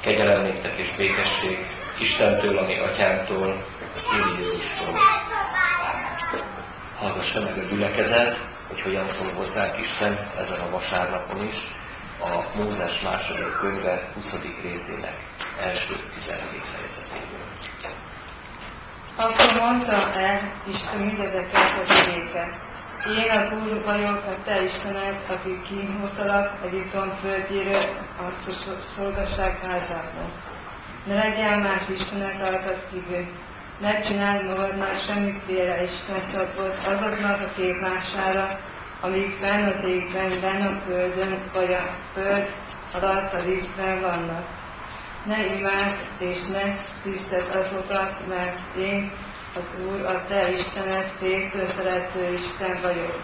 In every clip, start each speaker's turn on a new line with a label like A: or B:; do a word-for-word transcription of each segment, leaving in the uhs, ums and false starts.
A: Kegyelem néktek és békesség Istentől, ami Atyánktól, az Úr Jézustól. Hallgassa meg a gyülekezet, hogy hogyan szól hozzánk Isten ezen a vasárnapon is, a Mózes második könyve huszadik részének első tizenegy fejezetéből.
B: Akkor mondta el Isten mindezeket az igéket. Én az Úr vagyok, a te Istened, aki kihoztalak Egyiptom földjéről, a szolgasság házából. Ne legyen más Istenek rajtad kívül. Ne csináld magadnak semmiféle istenszabot azoknak a képmására, amik fenn az égben, benn a földön, vagy a föld alatt a vízben vannak. Ne imád és ne tiszteld azokat, mert én, az Úr, a te Istened, féktől szerető Isten vagyok.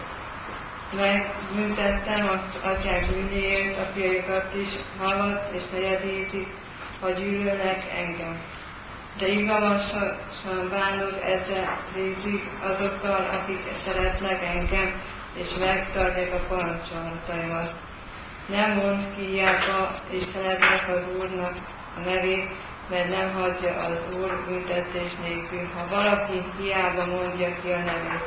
B: Megbüntettem az atyák bűnéért, a fiaikat is halott és negyedézik, ha gyűlölnek engem. De igazságosan bánok ezzel részig azokkal, akik szeretnek engem, és megtartják a parancsolataimat. Nem mondd ki hiába Istenednek, az Úrnak a nevét, mert nem hagyja az Úr büntetés nélkül, ha valaki hiába mondja ki a nevét.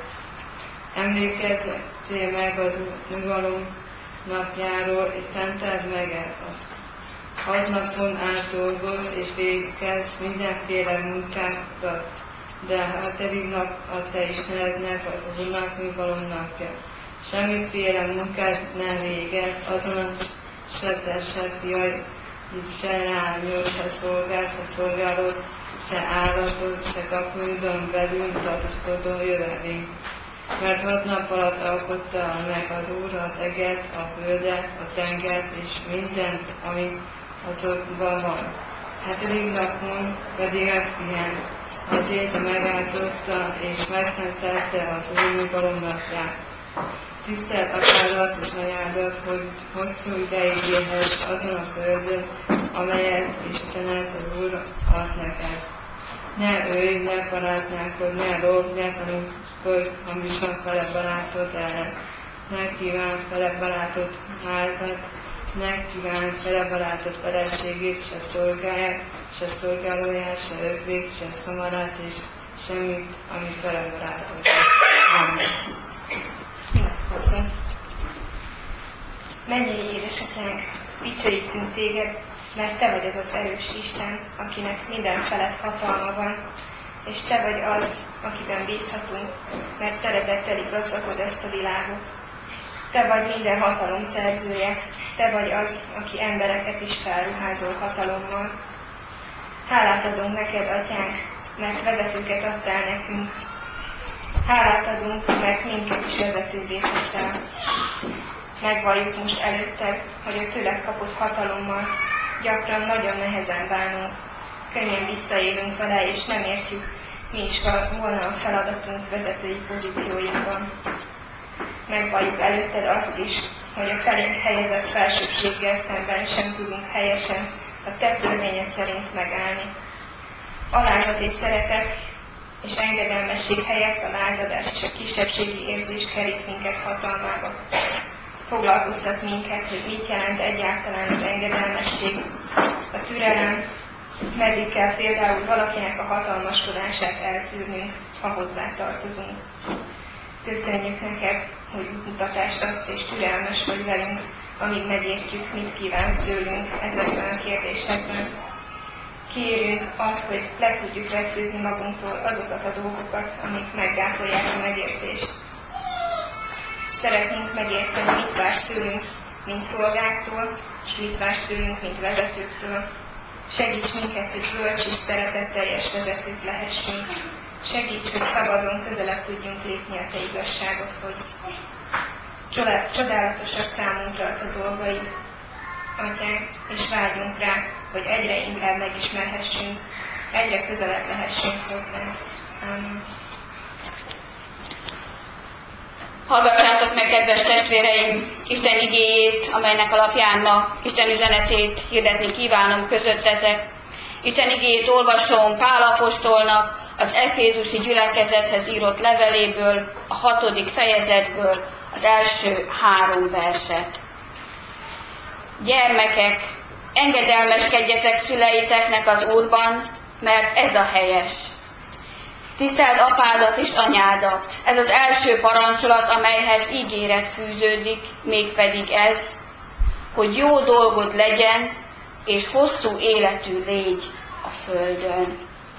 B: Emlékezzél meg az nyugalom napjáról, és szenteld meg azt. Hat napon át dolgoz, és végez mindenféle munkádat, de a hetedik nap a te Istenednek, az Úrnak nyugalom napja. Semmiféle munkát nem végez, azon se te, se fiai, se lányod, se szolgál, se szolgálod, se állatod, se kapujodon belül tartózkodó jövevény. Mert hat nap alatt alkotta meg az Úr az eget, a földet, a tengert és mindent, ami azokban van. Hetedik napon pedig pihen, azért megáltotta és megszentelte az Úr nyugalom napját. Tiszteld apádat és anyádat, hogy hosszú ideig élhess azon a földön, amelyet Istened, az Úr ad neked. Ne ölj, ne paráználkodj, ne lopj, ne tanúskodj hamisan fele barátod ellen. Ne kívánt fele barátod házat, ne kívánt fele barátod feleségét, se szolgáját, se szolgálóját, se ökrét, se szamarát, és semmit, ami fele barátod. Amen.
C: Imádkozzunk. Mennyei édesatyánk, dicsőítünk téged, mert te vagy az az erős Isten, akinek minden felett hatalma van, és te vagy az, akiben bízhatunk, mert szeretettel igazdagod ezt a világot. Te vagy minden hatalom szerzője, te vagy az, aki embereket is felruházol hatalommal. Hálát adunk neked, atyánk, mert vezetőket adtál nekünk. Hálát adunk, mert minket is vezetővé teszel. Megvalljuk most előtted, hogy a tőled kapott hatalommal gyakran nagyon nehezen bánunk. Könnyen visszaélünk vele, és nem értjük, mi is volna a feladatunk vezetői pozícióinkban. Megvalljuk előtted azt is, hogy a felénk helyezett felsőbbséggel szemben sem tudunk helyesen a te törvényed szerint megállni. Alázat és szeretet és engedelmesség helyett a lázadás és a kisebbségi érzés kerít minket hatalmába. Foglalkoztat minket, hogy mit jelent egyáltalán az engedelmesség, a türelem, meddig kell például valakinek a hatalmaskodását eltűrnünk, ha hozzá tartozunk. Köszönjük neked, hogy útmutatást adsz és türelmes vagy velünk, amíg megértjük, mit kívánsz tőlünk ezekben a kérdésekben. Kérünk azt, hogy le tudjuk vetkőzni magunkról azokat a dolgokat, amik meggátolják a megértést. Szeretnénk megérteni, mit vársz tőlünk, mint szolgáktól, és mit vársz tőlünk, mint vezetőktől. Segíts minket, hogy bölcs és szeretetteljes vezetők lehessünk. Segíts, hogy szabadon közelebb tudjunk lépni a te igazságodhoz. Csodálatosak számunkra a te dolgaid, atyánk, és vágyunk rá, hogy egyre inkább megismerhessünk, egyre közelebb lehessünk hozzá. Amen.
D: Hallgassátok meg, kedves testvéreim, Isten igéjét, amelynek alapján ma Isten üzenetét hirdetni kívánom közöttetek. Isten igéjét olvasom Pál apostolnak az efézusi gyülekezethez írott leveléből, a hatodik fejezetből, az első három verset. Gyermekek, engedelmeskedjetek szüleiteknek az Úrban, mert ez a helyes. Tiszteld apádat és anyádat. Ez az első parancsolat, amelyhez ígéret fűződik, mégpedig ez, hogy jó dolgod legyen, és hosszú életű légy a földön.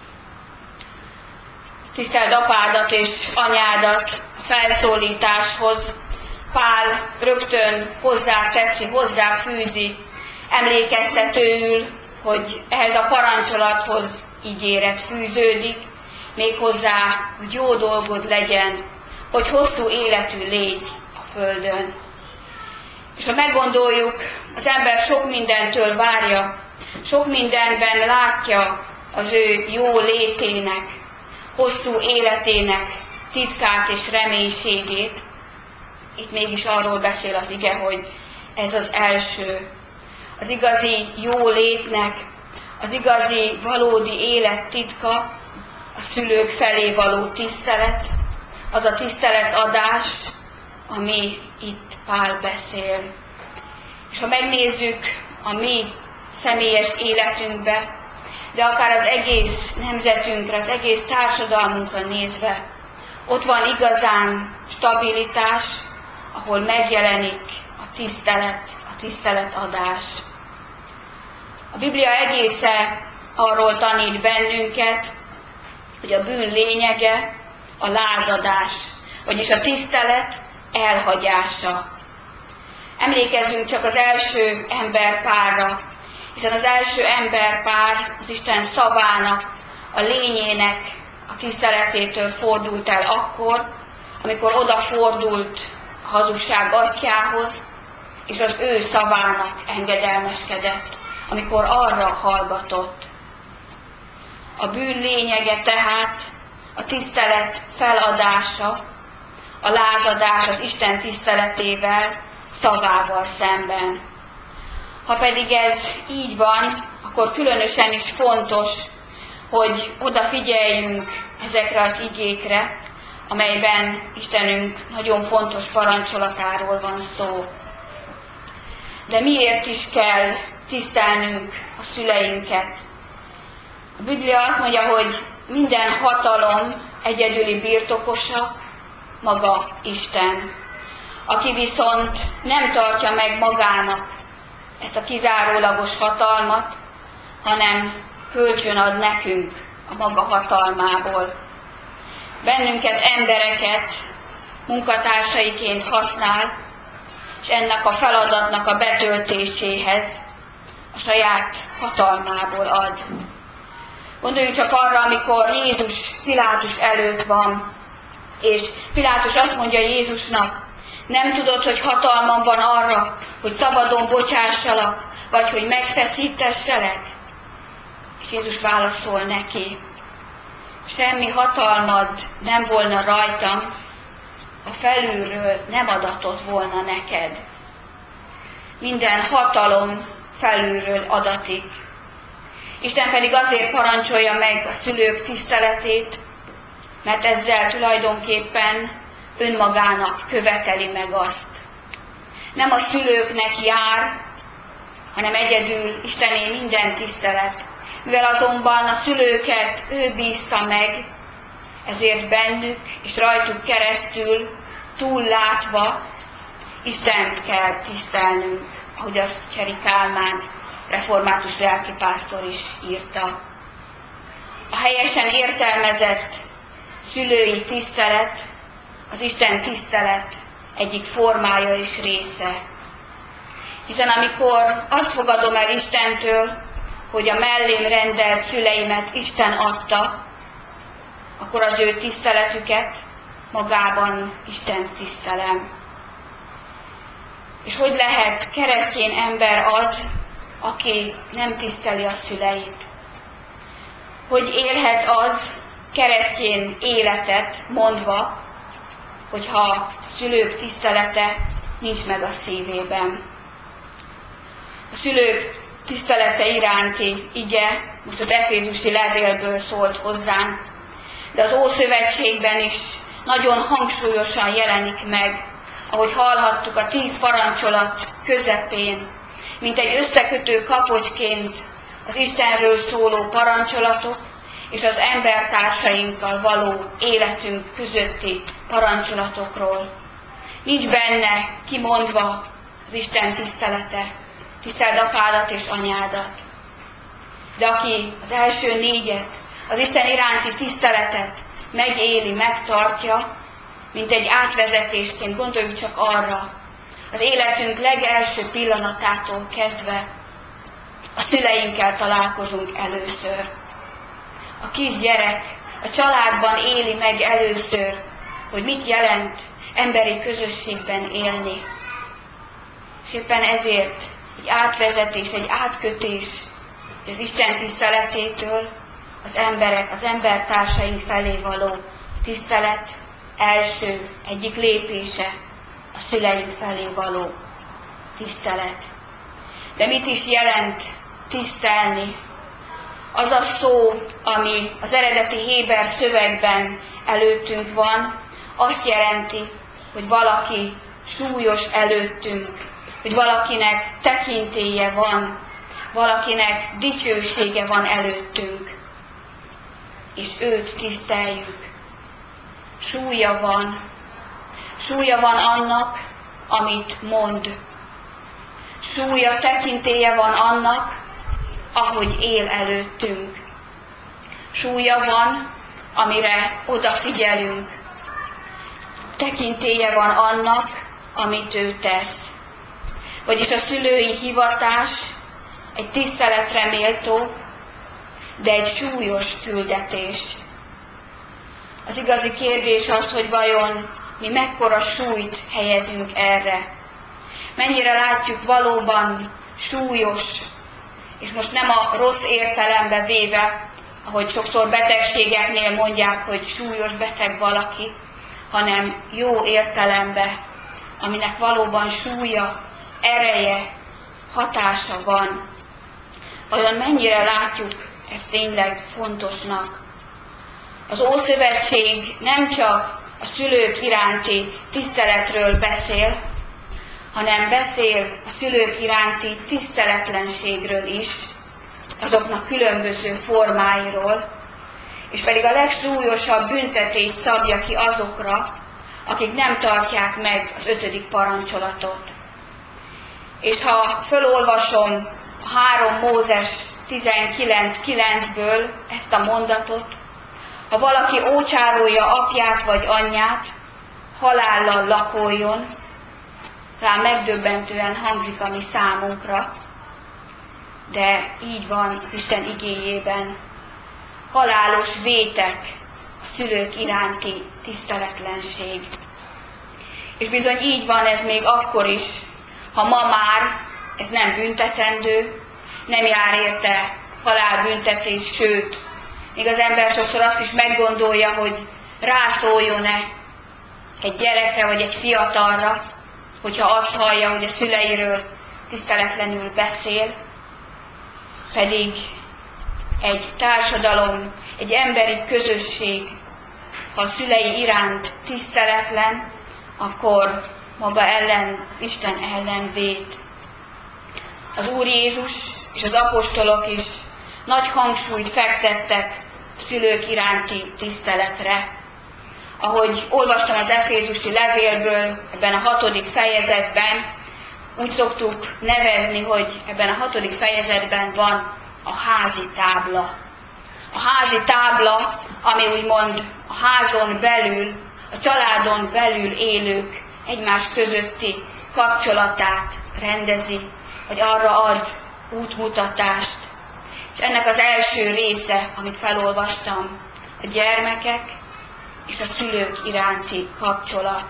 D: Tiszteld apádat és anyádat a felszólításhoz. Pál rögtön hozzáteszi, hozzáfűzi, emlékeztetőül, hogy ehhez a parancsolathoz ígéret fűződik, méghozzá, hogy jó dolgod legyen, hogy hosszú életű légy a földön. És ha meggondoljuk, az ember sok mindentől várja, sok mindenben látja az ő jó létének, hosszú életének titkát és reménységét. Itt mégis arról beszél az ige, hogy ez az első. Az igazi jó létnek, az igazi valódi élet titka, a szülők felé való tisztelet, az a tiszteletadás, ami itt Pál beszél. És ha megnézzük a mi személyes életünkbe, de akár az egész nemzetünkre, az egész társadalmunkra nézve, ott van igazán stabilitás, ahol megjelenik a tisztelet, a tiszteletadás. A Biblia egésze arról tanít bennünket, hogy a bűn lényege a lázadás, vagyis a tisztelet elhagyása. Emlékezzünk csak az első emberpárra, hiszen az első emberpár az Isten szavának, a lényének a tiszteletétől fordult el akkor, amikor odafordult a hazugság atyjához, és az ő szavának engedelmeskedett, amikor arra hallgatott. A bűn lényege tehát a tisztelet feladása, a lázadás az Isten tiszteletével, szavával szemben. Ha pedig ez így van, akkor különösen is fontos, hogy odafigyeljünk ezekre az igékre, amelyben Istenünk nagyon fontos parancsolatáról van szó. De miért is kell tisztelnünk a szüleinket? A Biblia azt mondja, hogy minden hatalom egyedüli birtokosa maga Isten, aki viszont nem tartja meg magának ezt a kizárólagos hatalmat, hanem kölcsön ad nekünk a maga hatalmából. Bennünket, embereket munkatársaiként használ, és ennek a feladatnak a betöltéséhez a saját hatalmából ad. Gondoljunk csak arra, amikor Jézus Pilátus előtt van, és Pilátus azt mondja Jézusnak, nem tudod, hogy hatalmam van arra, hogy szabadon bocsássalak, vagy hogy megfeszítesselek? És Jézus válaszol neki, semmi hatalmad nem volna rajtam, ha felülről nem adatott volna neked. Minden hatalom felülről adatik. Isten pedig azért parancsolja meg a szülők tiszteletét, mert ezzel tulajdonképpen önmagának követeli meg azt. Nem a szülőknek jár, hanem egyedül Istené minden tisztelet. Mivel azonban a szülőket ő bízta meg, ezért bennük és rajtuk keresztül túllátva Istent kell tisztelnünk, ahogy azt Cseri Kálmán református lelkipásztor is írta. A helyesen értelmezett szülői tisztelet az Isten tisztelet egyik formája és része. Hiszen amikor azt fogadom el Istentől, hogy a mellém rendelt szüleimet Isten adta, akkor az ő tiszteletüket magában Isten tisztelem. És hogy lehet keresztény ember az, aki nem tiszteli a szüleit? Hogy élhet az keresztény életet mondva, hogyha a szülők tisztelete nincs meg a szívében? A szülők tisztelete iránti ige most az efézusi levélből szólt hozzánk, de az Ószövetségben is nagyon hangsúlyosan jelenik meg, ahogy hallhattuk a tíz parancsolat közepén. mint egy összekötő kapocsként az Istenről szóló parancsolatok és az embertársainkkal való életünk közötti parancsolatokról. Nincs benne kimondva az Isten tisztelete, tiszteld apádat és anyádat. De aki az első négyet, az Isten iránti tiszteletet megéli, megtartja, mint egy átvezetésként, gondoljuk csak arra, az életünk legelső pillanatától kezdve a szüleinkkel találkozunk először. A kisgyerek a családban éli meg először, hogy mit jelent emberi közösségben élni. És éppen ezért egy átvezetés, egy átkötés az Isten tiszteletétől az emberek, az embertársaink felé való tisztelet első, egyik lépése a szüleink felé való tisztelet. De mit is jelent tisztelni? Az a szó, ami az eredeti héber szövegben előttünk van, azt jelenti, hogy valaki súlyos előttünk, hogy valakinek tekintélye van, valakinek dicsősége van előttünk, és őt tiszteljük. Súlya van, súlya van annak, amit mond. Súlya, tekintélye van annak, ahogy él előttünk. Súlya van, amire odafigyelünk. Tekintélye van annak, amit ő tesz. Vagyis a szülői hivatás egy tiszteletre méltó, de egy súlyos küldetés. Az igazi kérdés az, hogy vajon mi mekkora súlyt helyezünk erre. Mennyire látjuk valóban súlyos, és most nem a rossz értelembe véve, ahogy sokszor betegségeknél mondják, hogy súlyos beteg valaki, hanem jó értelembe, aminek valóban súlya, ereje, hatása van. Vajon mennyire látjuk ezt tényleg fontosnak? Az Ószövetség nem csak a szülők iránti tiszteletről beszél, hanem beszél a szülők iránti tiszteletlenségről is, azoknak különböző formáiról, és pedig a legsúlyosabb büntetést szabja ki azokra, akik nem tartják meg az ötödik parancsolatot. És ha felolvasom a három Mózes tizenkilenc kilencből ezt a mondatot, ha valaki ócsárolja apját vagy anyját, halállal lakoljon, rá megdöbbentően hangzik a mi számunkra, de így van az Isten igéjében. Halálos vétek a szülők iránti tiszteletlenség. És bizony így van ez még akkor is, ha ma már ez nem büntetendő, nem jár érte halálbüntetés, sőt, még az ember sokszor azt is meggondolja, hogy rászóljon-e egy gyerekre vagy egy fiatalra, hogyha azt hallja, hogy a szüleiről tiszteletlenül beszél, pedig egy társadalom, egy emberi közösség, ha a szülei iránt tiszteletlen, akkor maga ellen, Isten ellen véd. Az Úr Jézus és az apostolok is nagy hangsúlyt fektettek a szülők iránti tiszteletre. Ahogy olvastam az Efézusi levélből, ebben a hatodik fejezetben, úgy szoktuk nevezni, hogy ebben a hatodik fejezetben van a házi tábla. A házi tábla, ami úgymond a házon belül, a családon belül élők egymás közötti kapcsolatát rendezi, vagy arra ad útmutatást. És ennek az első része, amit felolvastam, a gyermekek és a szülők iránti kapcsolat.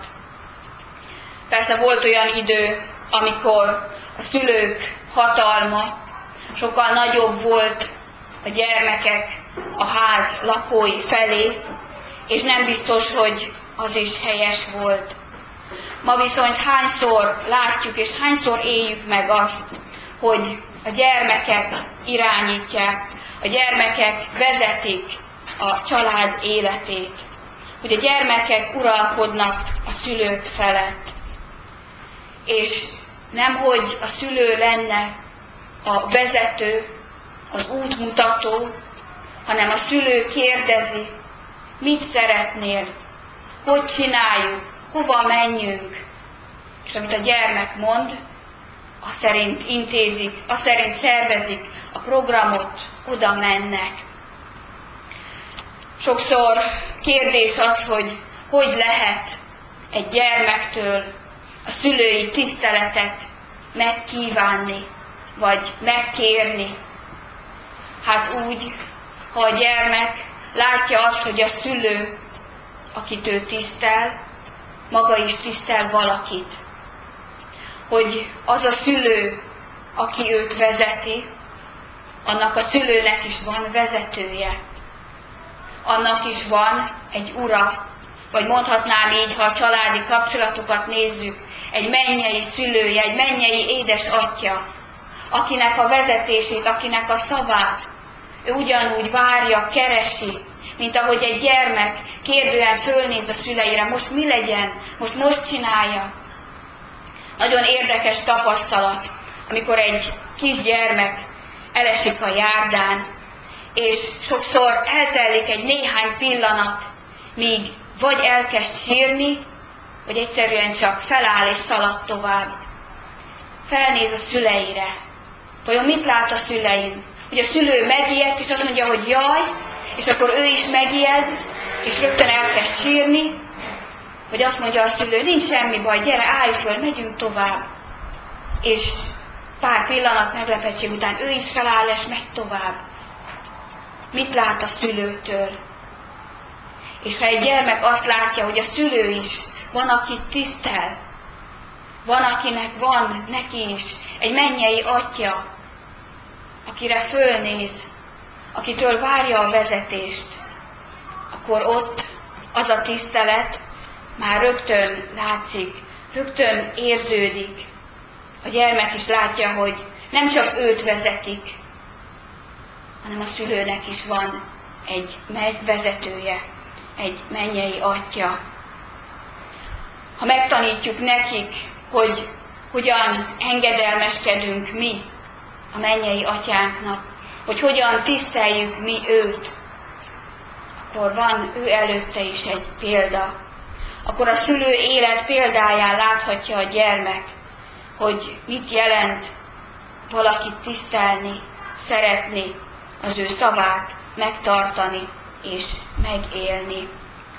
D: Persze volt olyan idő, amikor a szülők hatalma sokkal nagyobb volt a gyermekek, a ház lakói felé, és nem biztos, hogy az is helyes volt. Ma viszont hányszor látjuk, és hányszor éljük meg azt, hogy a gyermekek irányítják, a gyermekek vezetik a család életét, hogy a gyermekek uralkodnak a szülők felett. És nemhogy a szülő lenne a vezető, az útmutató, hanem a szülő kérdezi, mit szeretnél, hogy csináljuk, hova menjünk, és amit a gyermek mond, azt szerint intézik, azt szerint szervezik a programot, oda mennek. Sokszor kérdés az, hogy hogy lehet egy gyermektől a szülői tiszteletet megkívánni, vagy megkérni. Hát úgy, ha a gyermek látja azt, hogy a szülő, akit ő tisztel, maga is tisztel valakit. Hogy az a szülő, aki őt vezeti, annak a szülőnek is van vezetője. Annak is van egy ura, vagy mondhatnám így, ha a családi kapcsolatokat nézzük, egy mennyei szülője, egy mennyei édesatya, akinek a vezetését, akinek a szavát ő ugyanúgy várja, keresi, mint ahogy egy gyermek kérdően fölnéz a szüleire, most mi legyen, most most csinálja. Nagyon érdekes tapasztalat, amikor egy kisgyermek elesik a járdán, és sokszor eltelik egy néhány pillanat, míg vagy elkezd sírni, vagy egyszerűen csak feláll és szalad tovább. Felnéz a szüleire. Vajon mit lát a szülein? Hogy a szülő megijed, és azt mondja, hogy jaj, és akkor ő is megijed, és rögtön elkezd sírni, vagy azt mondja a szülő, nincs semmi baj, gyere, állj föl, megyünk tovább. És pár pillanat meglepettség után ő is feláll, és megy tovább. Mit lát a szülőtől? És ha egy gyermek azt látja, hogy a szülő is van, akit tisztel, van, akinek van neki is egy mennyei atya, akire fölnéz, akitől várja a vezetést, akkor ott az a tisztelet már rögtön látszik, rögtön érződik. A gyermek is látja, hogy nem csak őt vezetik, hanem a szülőnek is van egy vezetője, egy mennyei atya. Ha megtanítjuk nekik, hogy hogyan engedelmeskedünk mi a mennyei atyánknak, hogy hogyan tiszteljük mi őt, akkor van ő előtte is egy példa. Akkor a szülő élet példáján láthatja a gyermek, hogy mit jelent valakit tisztelni, szeretni, az ő szavát megtartani és megélni.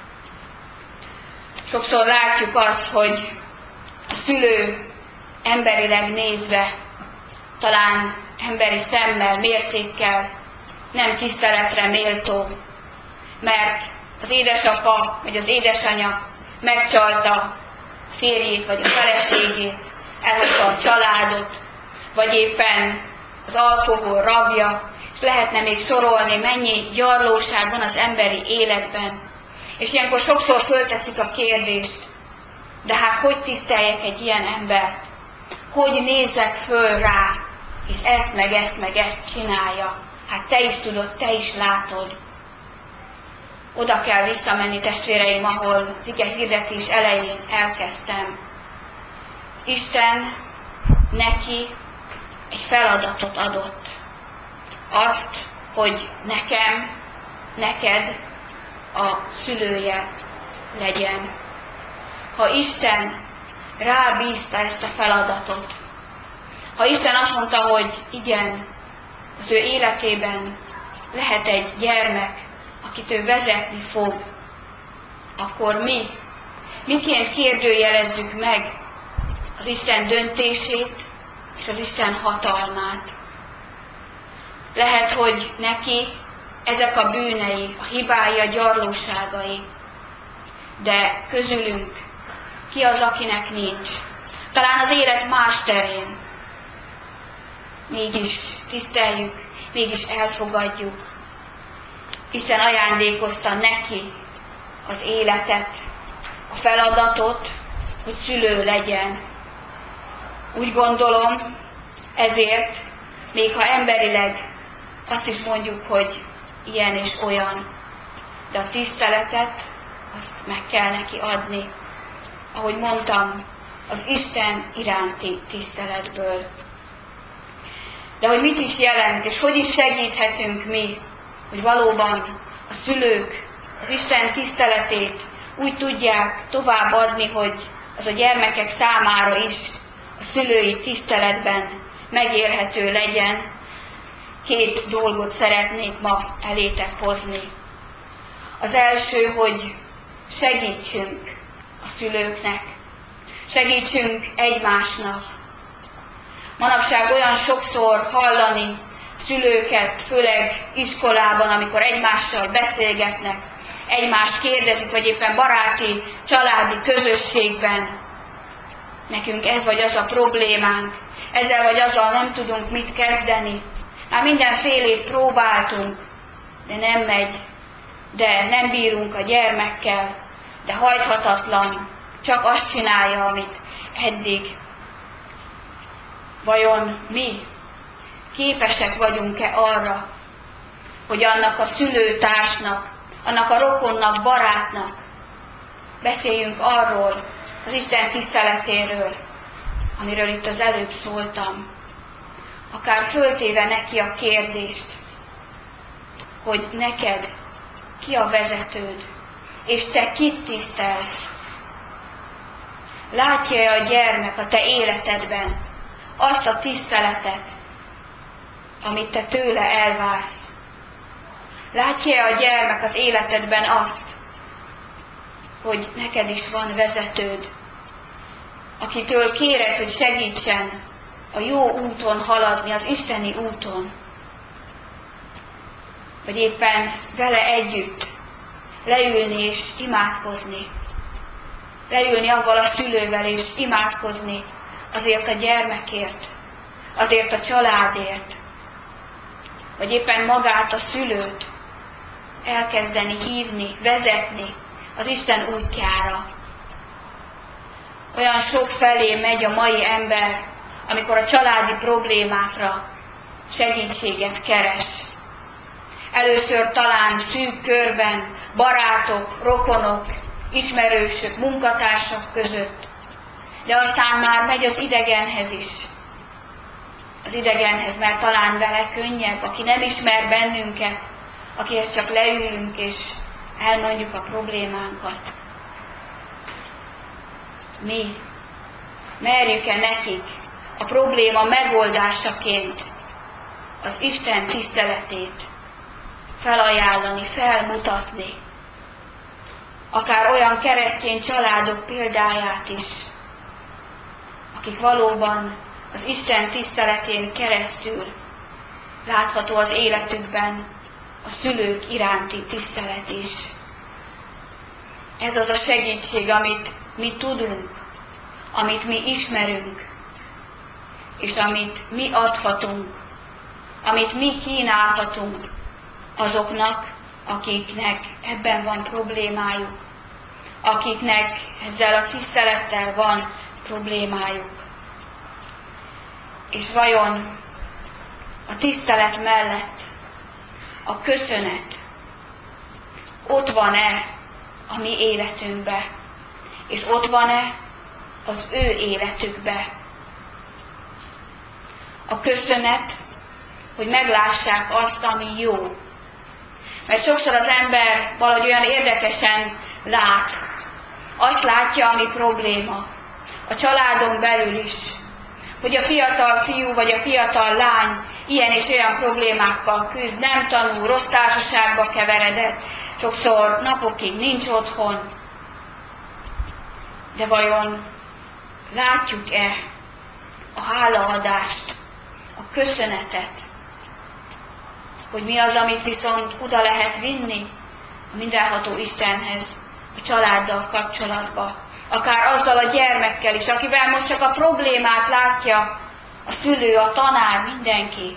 D: Sokszor látjuk azt, hogy a szülő emberileg nézve, talán emberi szemmel, mértékkel nem tiszteletre méltó, mert az édesapa vagy az édesanya megcsalta a férjét vagy a feleségét, elhagyta a családot, vagy éppen az alkohol rabja, és lehetne még sorolni, mennyi gyarlóság van az emberi életben. És ilyenkor sokszor fölteszik a kérdést, de hát hogy tiszteljek egy ilyen embert? Hogy nézzek föl rá, és ezt meg ezt meg ezt csinálja? Hát te is tudod, te is látod. Oda kell visszamenni, testvéreim, ahol az ige hirdetés elején elkezdtem. Isten neki egy feladatot adott. Azt, hogy nekem, neked a szülője legyen. Ha Isten rábízta ezt a feladatot, ha Isten azt mondta, hogy igen, az ő életében lehet egy gyermek, akit ő vezetni fog, akkor mi, miként kérdőjelezzük meg az Isten döntését és az Isten hatalmát. Lehet, hogy neki ezek a bűnei, a hibái, a gyarlóságai, de közülünk ki az, akinek nincs? Talán az élet más terén. Mégis tiszteljük, mégis elfogadjuk. Isten ajándékozta neki az életet, a feladatot, hogy szülő legyen. Úgy gondolom, ezért, még ha emberileg azt is mondjuk, hogy ilyen és olyan, de a tiszteletet azt meg kell neki adni. Ahogy mondtam, az Isten iránti tiszteletből. De hogy mit is jelent, és hogy is segíthetünk mi, hogy valóban a szülők az Isten tiszteletét úgy tudják továbbadni, hogy az a gyermekek számára is a szülői tiszteletben megélhető legyen. Két dolgot szeretnék ma elétek hozni. Az első, hogy segítsünk a szülőknek, segítsünk egymásnak. Manapság olyan sokszor hallani szülőket, főleg iskolában, amikor egymással beszélgetnek, egymást kérdezik, vagy éppen baráti, családi közösségben. Nekünk ez vagy az a problémánk, ezzel vagy azzal nem tudunk mit kezdeni. Már mindenfélét próbáltunk, de nem megy, de nem bírunk a gyermekkel, de hajthatatlan, csak azt csinálja, amit eddig. Vajon mi képesek vagyunk-e arra, hogy annak a szülőtársnak, annak a rokonnak, barátnak beszéljünk arról, az Isten tiszteletéről, amiről itt az előbb szóltam, akár föltéve neki a kérdést, hogy neked ki a vezetőd, és te kit tisztelsz? Látja-e a gyermek a te életedben azt a tiszteletet, amit te tőle elvársz? Látja-e a gyermek az életedben azt, hogy neked is van vezetőd, akitől kéred, hogy segítsen a jó úton haladni, az isteni úton, vagy éppen vele együtt leülni és imádkozni, leülni avval a szülővel és imádkozni azért a gyermekért, azért a családért, vagy éppen magát a szülőt elkezdeni hívni, vezetni az Isten útjára. Olyan sok felé megy a mai ember, amikor a családi problémákra segítséget keres. Először talán szűk körben, barátok, rokonok, ismerősök, munkatársak között, de aztán már megy az idegenhez is. Az idegenhez, mert talán vele könnyebb, aki nem ismer bennünket, akihez csak leülünk és elmondjuk a problémánkat. Mi merjük-e nekik a probléma megoldásaként az Isten tiszteletét felajánlani, felmutatni, akár olyan keresztény családok példáját is, akik valóban az Isten tiszteletén keresztül látható az életükben a szülők iránti tisztelet is. Ez az a segítség, amit mi tudunk, amit mi ismerünk, és amit mi adhatunk, amit mi kínálhatunk azoknak, akiknek ebben van problémájuk, akiknek ezzel a tisztelettel van problémájuk. És vajon a tisztelet mellett a köszönet ott van-e a mi életünkbe, és ott van-e az ő életükbe? A köszönet, hogy meglássák azt, ami jó. Mert sokszor az ember valahogy olyan érdekesen lát. Azt látja, ami probléma. A családon belül is. Hogy a fiatal fiú vagy a fiatal lány ilyen és olyan problémákkal küzd, nem tanul, rossz társaságba keveredett, sokszor napokig nincs otthon. De vajon látjuk-e a hálaadást, a köszönetet, hogy mi az, amit viszont oda lehet vinni a mindenható Istenhez, a családdal kapcsolatba, akár azzal a gyermekkel is, akivel most csak a problémát látja a szülő, a tanár, mindenki.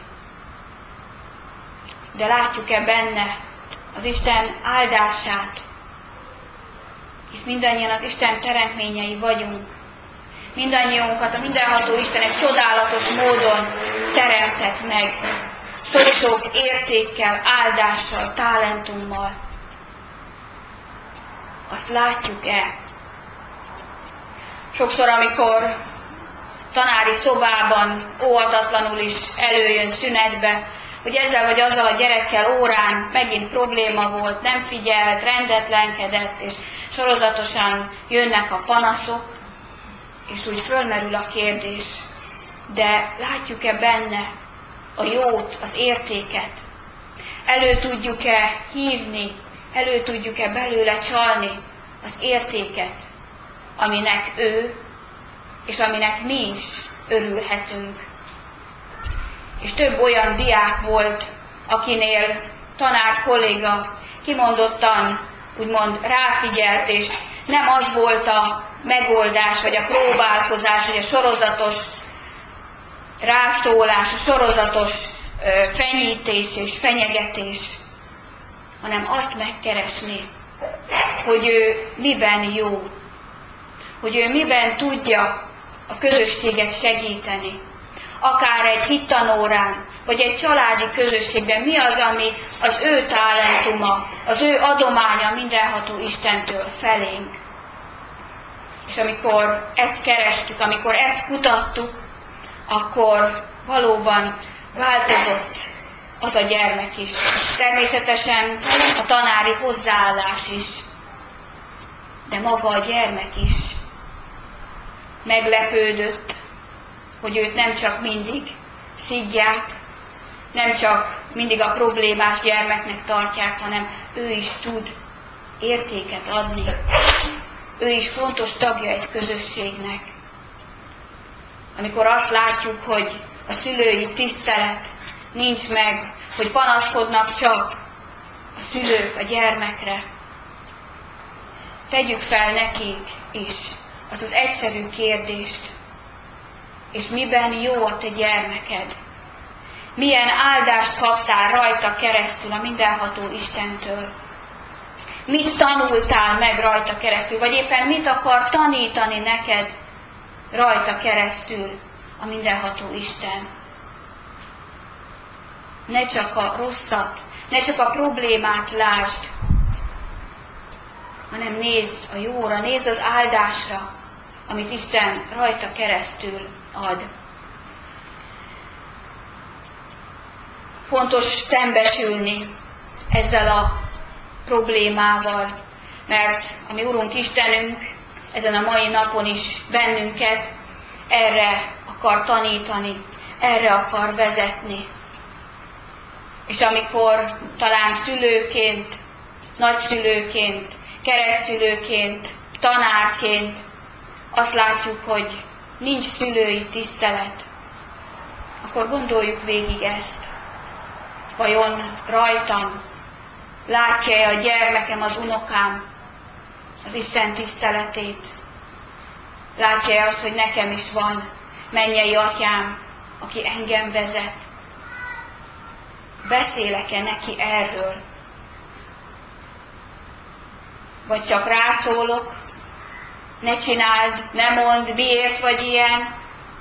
D: De látjuk-e benne az Isten áldását, hisz mindannyian az Isten teremtményei vagyunk. Mindannyiunkat a mindenható Isten egy csodálatos módon teremtett meg, sok-sok értékkel, áldással, talentummal. Azt látjuk-e, Sokszor, amikor tanári szobában óhatatlanul is előjön szünetbe, hogy ezzel vagy azzal a gyerekkel órán megint probléma volt, nem figyelt, rendetlenkedett, és sorozatosan jönnek a panaszok, és úgy fölmerül a kérdés, de látjuk-e benne a jót, az értéket? Elő tudjuk-e hívni, elő tudjuk-e belőle csalni az értéket, aminek ő, és aminek mi is örülhetünk. És több olyan diák volt, akinél tanár kolléga kimondottan, úgymond ráfigyelt, és nem az volt a megoldás, vagy a próbálkozás, vagy a sorozatos rászólás, a sorozatos fenyítés és fenyegetés, hanem azt megkeresni, hogy ő miben jó, hogy ő miben tudja a közösséget segíteni. Akár egy hittanórán, vagy egy családi közösségben mi az, ami az ő talentuma, az ő adománya mindenható Istentől felénk. És amikor ezt kerestük, amikor ezt kutattuk, akkor valóban változott az a gyermek is. Természetesen a tanári hozzáállás is, de maga a gyermek is meglepődött, hogy őt nem csak mindig szidják, nem csak mindig a problémás gyermeknek tartják, hanem ő is tud értéket adni. Ő is fontos tagja egy közösségnek. Amikor azt látjuk, hogy a szülői tisztelet nincs meg, hogy panaszkodnak csak a szülők a gyermekre, tegyük fel nekik is azt az egyszerű kérdést, és miben jó a te gyermeked? Milyen áldást kaptál rajta keresztül a mindenható Istentől? Mit tanultál meg rajta keresztül? Vagy éppen mit akar tanítani neked rajta keresztül a mindenható Isten? Ne csak a rosszat, ne csak a problémát lásd, hanem nézz a jóra, nézz az áldásra, amit Isten rajta keresztül ad. Fontos szembesülni ezzel a problémával, mert a mi Urunk Istenünk ezen a mai napon is bennünket erre akar tanítani, erre akar vezetni. És amikor talán szülőként, nagyszülőként, keresztszülőként, tanárként azt látjuk, hogy nincs szülői tisztelet, akkor gondoljuk végig ezt. Vajon rajtam látja-e a gyermekem, az unokám az Isten tiszteletét? Látja-e azt, hogy nekem is van mennyei atyám, aki engem vezet? Beszélek-e neki erről? Vagy csak rászólok, ne csináld, ne mondd, miért vagy ilyen?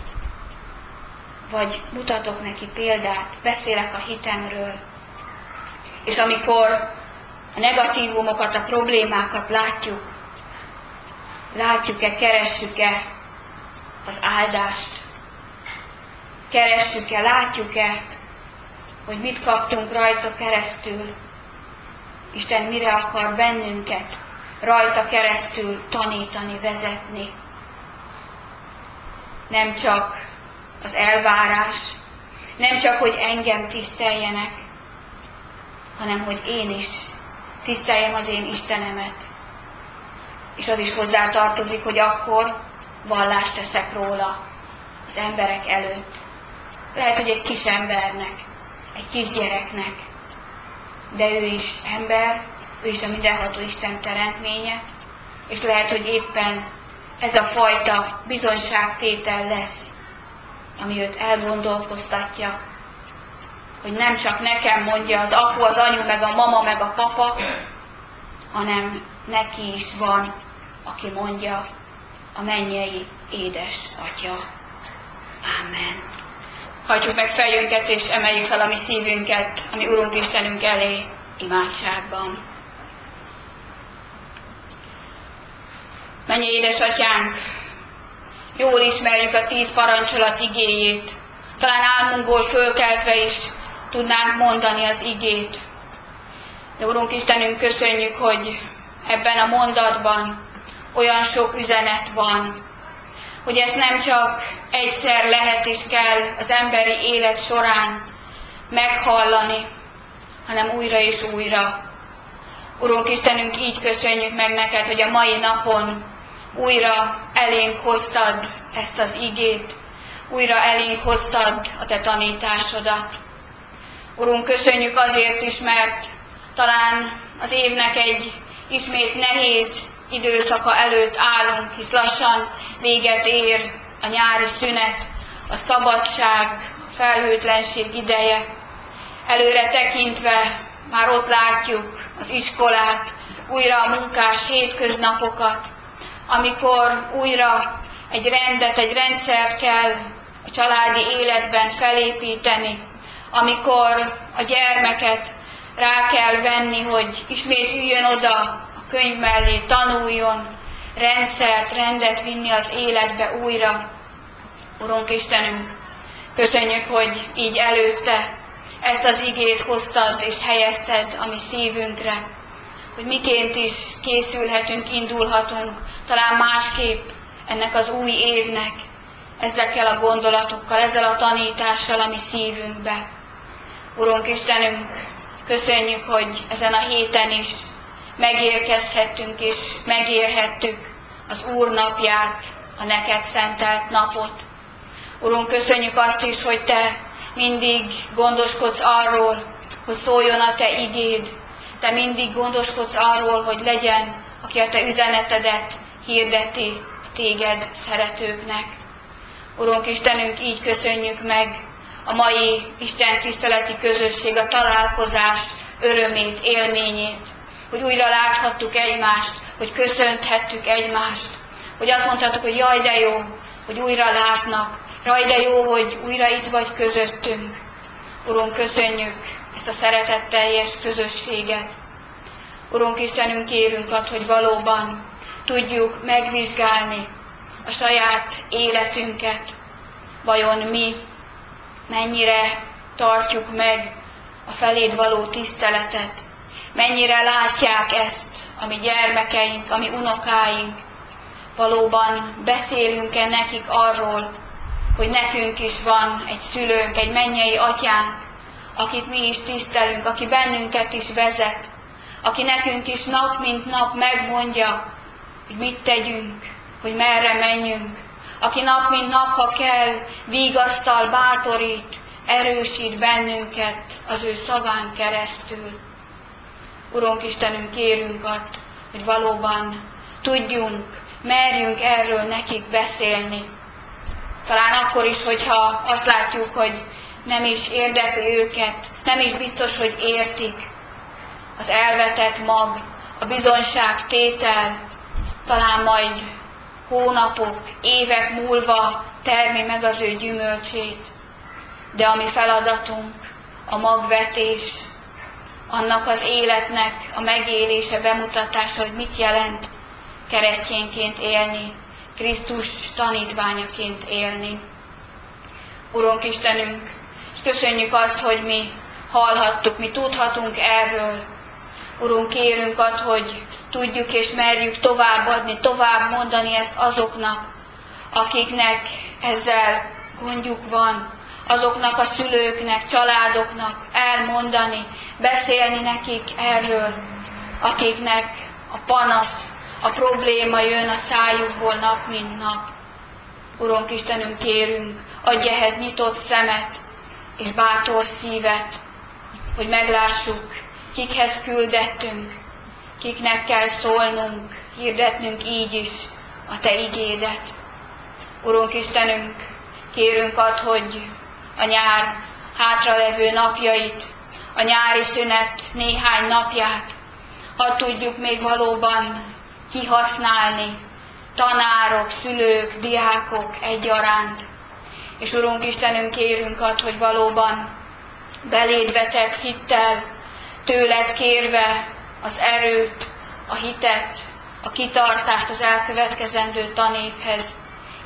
D: Vagy mutatok neki példát, beszélek a hitemről. És amikor a negatívumokat, a problémákat látjuk, látjuk-e, keressük-e az áldást? Keressük-e, látjuk-e, hogy mit kaptunk rajta keresztül? Isten mire akar bennünket rajta keresztül tanítani, vezetni? Nem csak az elvárás, nem csak, hogy engem tiszteljenek, hanem, hogy én is tiszteljem az én Istenemet. És az is hozzá tartozik, hogy akkor vallást teszek róla az emberek előtt. Lehet, hogy egy kis embernek, egy kisgyereknek, de ő is ember, ő is a mindenható Isten teremtménye, és lehet, hogy éppen ez a fajta bizonyságtétel lesz, ami őt elgondolkoztatja, hogy nem csak nekem mondja az apu, az anyu, meg a mama, meg a papa, hanem neki is van, aki mondja, a mennyei édes atya. Ámen. Hajtsuk meg fejünket, és emeljük fel a mi szívünket, a mi Urunk Istenünk elé imádságban. Mennyei édesatyánk, jól ismerjük a tíz parancsolat igéjét. Talán álmunkból fölkeltve is tudnánk mondani az igét. De Urunk Istenünk, köszönjük, hogy ebben a mondatban olyan sok üzenet van, hogy ezt nem csak egyszer lehet és kell az emberi élet során meghallani, hanem újra és újra. Urunk Istenünk, így köszönjük meg neked, hogy a mai napon újra elénk hoztad ezt az igét, újra elénk hoztad a te tanításodat. Urunk, köszönjük azért is, mert talán az évnek egy ismét nehéz időszaka előtt állunk, hisz lassan véget ér a nyári szünet, a szabadság, a felhőtlenség ideje. Előre tekintve már ott látjuk az iskolát, újra a munkás hétköznapokat, amikor újra egy rendet, egy rendszert kell a családi életben felépíteni, amikor a gyermeket rá kell venni, hogy ismét üljön oda a könyv mellé, tanuljon, rendszert, rendet vinni az életbe újra. Urunk Istenünk, köszönjük, hogy így előtte ezt az igét hoztad és helyezted a mi szívünkre, hogy miként is készülhetünk, indulhatunk, talán másképp ennek az új évnek, ezekkel a gondolatokkal, ezzel a tanítással a mi szívünkbe. Urunk Istenünk, köszönjük, hogy ezen a héten is megérkezhettünk és megérhettük az Úr napját, a neked szentelt napot. Urunk, köszönjük azt is, hogy te mindig gondoskodsz arról, hogy szóljon a te igéd. Te mindig gondoskodsz arról, hogy legyen, aki a te üzenetedet hirdeti téged szeretőknek. Urunk Istenünk, így köszönjük meg a mai Isten tiszteleti közösség, a találkozás örömét, élményét, hogy újra láthattuk egymást, hogy köszönthettük egymást, hogy azt mondhattuk, hogy jaj, de jó, hogy újra látnak, jaj, de jó, hogy újra itt vagy közöttünk. Urunk, köszönjük ezt a szeretetteljes közösséget. Urunk Istenünk, kérünk ad, hogy valóban tudjuk megvizsgálni a saját életünket, vajon mi mennyire tartjuk meg a feléd való tiszteletet, mennyire látják ezt a mi gyermekeink, a mi unokáink, valóban beszélünk-e nekik arról, hogy nekünk is van egy szülőnk, egy mennyei atyánk, akit mi is tisztelünk, aki bennünket is vezet, aki nekünk is nap mint nap megmondja, hogy mit tegyünk, hogy merre menjünk, aki nap mint nap, ha kell, vigasztal, bátorít, erősít bennünket az ő szaván keresztül. Urunk Istenünk, kérünk ad, hogy valóban tudjunk, merjünk erről nekik beszélni. Talán akkor is, hogyha azt látjuk, hogy nem is érdekli őket, nem is biztos, hogy értik. Az elvetett mag, a bizonyságtétel talán majd hónapok, évek múlva termi meg az ő gyümölcsét. De a mi feladatunk a magvetés, annak az életnek a megélése, bemutatása, hogy mit jelent keresztényként élni, Krisztus tanítványaként élni. Urunk Istenünk, és köszönjük azt, hogy mi hallhattuk, mi tudhatunk erről. Urunk, kérünk ad, hogy tudjuk és merjük továbbadni, tovább mondani ezt azoknak, akiknek ezzel gondjuk van, azoknak a szülőknek, családoknak elmondani, beszélni nekik erről, akiknek a panasz, a probléma jön a szájukból nap mint nap. Urunk Istenünk, kérünk, adj ehhez nyitott szemet és bátor szívet, hogy meglássuk, kikhez küldettünk, kiknek kell szólnunk, hirdetnünk így is a te igédet. Urunk Istenünk, kérünk ad, hogy a nyár hátralevő napjait, a nyári szünet néhány napját, ha tudjuk még valóban kihasználni, tanárok, szülők, diákok egyaránt. És Urunk Istenünk, kérünk ad, hogy valóban beléd vetett hittel, tőled kérve az erőt, a hitet, a kitartást az elkövetkezendő tanévhez,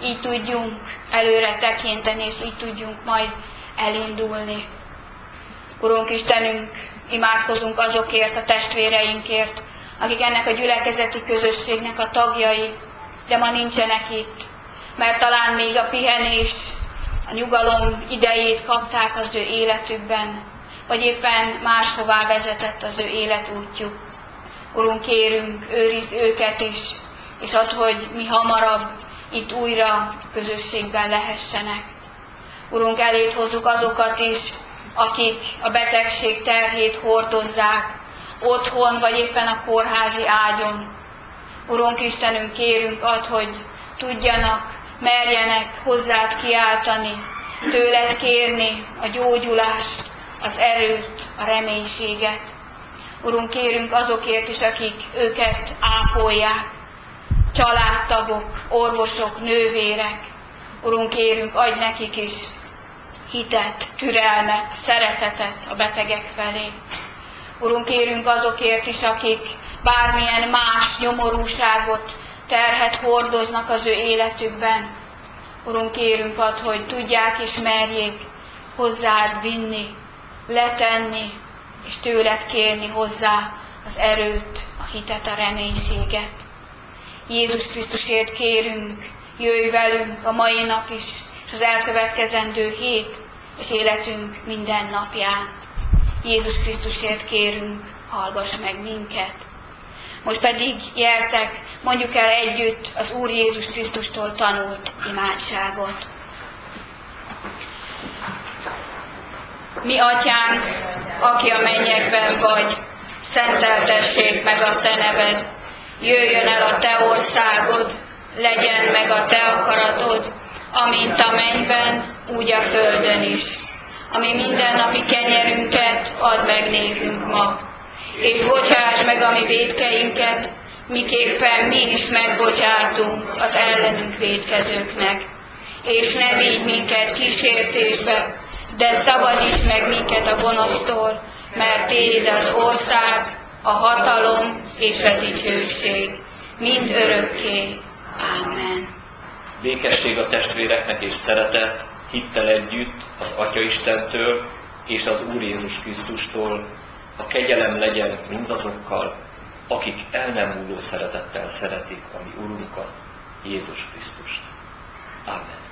D: így tudjunk előre tekinteni, és így tudjunk majd elindulni. Urunk Istenünk, imádkozunk azokért, a testvéreinkért, akik ennek a gyülekezeti közösségnek a tagjai, de ma nincsenek itt, mert talán még a pihenés, a nyugalom idejét kapták az ő életükben, vagy éppen máshová vezetett az ő életútjuk. Urunk, kérünk, őrizd őket is, és add, hogy mi hamarabb itt újra közösségben lehessenek. Urunk, eléd hozzuk azokat is, akik a betegség terhét hordozzák, otthon, vagy éppen a kórházi ágyon. Urunk Istenünk, kérünk, add, hogy tudjanak, merjenek hozzád kiáltani, tőled kérni a gyógyulást, az erőt, a reménységet. Urunk, kérünk azokért is, akik őket ápolják, családtagok, orvosok, nővérek. Urunk, kérünk, adj nekik is hitet, türelmet, szeretetet a betegek felé. Urunk, kérünk azokért is, akik bármilyen más nyomorúságot, terhet hordoznak az ő életükben. Urunk, kérünk, add, hogy tudják és merjék hozzád vinni, letenni, és tőled kérni hozzá az erőt, a hitet, a reménységet. Jézus Krisztusért kérünk, jöjj velünk a mai nap is, és az elkövetkezendő hét, és életünk minden napján. Jézus Krisztusért kérünk, hallgass meg minket. Most pedig gyertek, mondjuk el együtt az Úr Jézus Krisztustól tanult imádságot. Mi atyánk, aki a mennyekben vagy, szenteltessék meg a te neved, jöjjön el a te országod, legyen meg a te akaratod, amint a mennyben, úgy a földön is. Ami mindennapi kenyerünket add meg nékünk ma, és bocsáss meg a mi vétkeinket, miképpen mi is megbocsátunk az ellenünk vétkezőknek. És ne vigy minket kísértésbe, de szabadíts meg minket a gonosztól, mert Téd az ország, a hatalom és a dicsőség, mind örökké. Ámen.
A: Békesség a testvéreknek és szeretet, hittel együtt az Atya Istentől és az Úr Jézus Krisztustól, a kegyelem legyen mindazokkal, akik el nem múló szeretettel szeretik a mi Urunkat, Jézus Krisztust. Ámen.